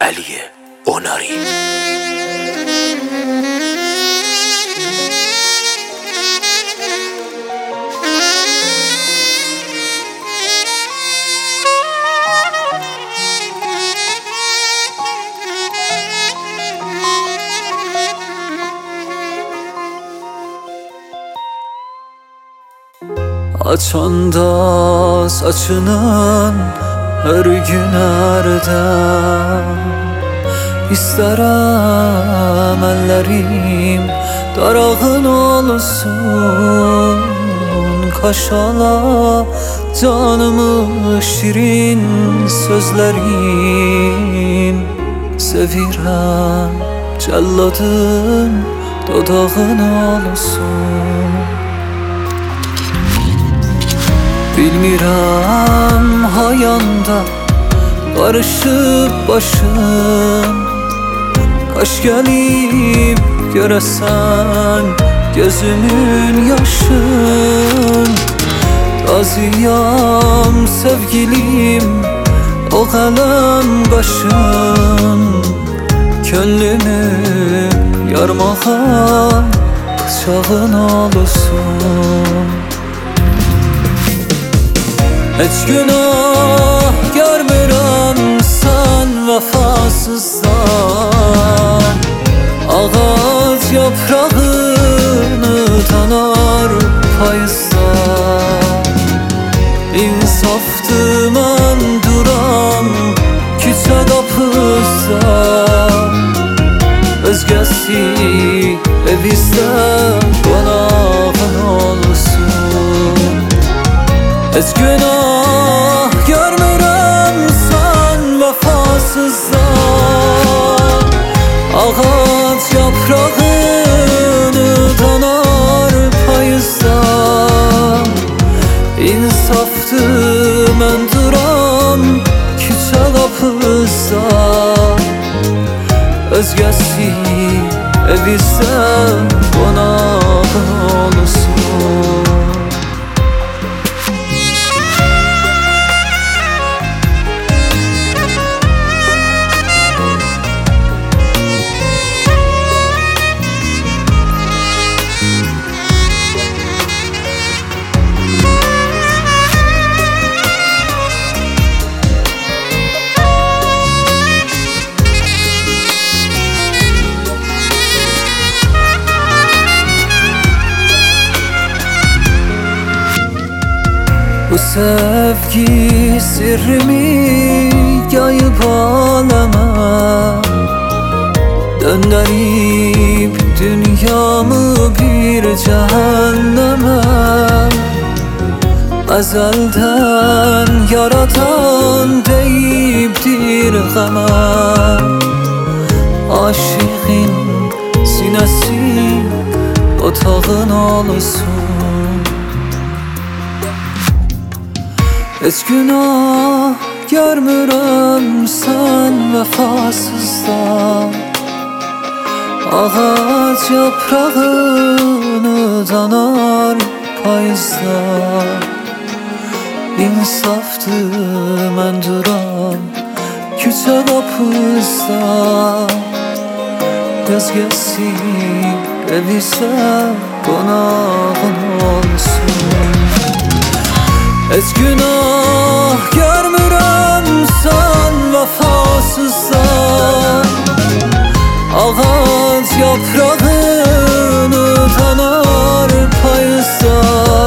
Əliyə Onari. Açanda saçının her gün ərdən İstərəm əllərim darağın olsun. Kaşala canımı şirin sözlərin, sevirəm cəlladın dodağın olsun. Bilmirəm hayanda qarışıb başım, qaş gəlib görəsən gözümün yaşın. Razıyam sevgilim o qələm qaşın, könlümü yarmağa bıçağın olsun. Heç günah görmürəm sən vəfasızdan. Ağac yaprağını tanar payızdan. İnsafdır mən duram küçə qapıza, özgəsi evizdə qonağın olsun. Heç günah görmürəm sən vəfasızdan. Ağac yaprağını tanar payızdan. İnsafdır mən duram küçə qapıza, özgəsi evizdə qonağın olsun. Bu sevgi sirrimi yayıp aləmə, döndərib dünyamı bir cəhənnəmə. Əzəldən yaradan deyibdir qəmə, aşığın sinəsi otağın olsun. Heç günah görmürəm sən vəfasızdan. Ağac yaprağını tanar payızdan. İnsafdır mən duram küçə qapıza, özgəsi evizdə qonağın olsun. Heç günah görmürəm sən vəfasızdan. Ağac yaprağını tanar payızdan.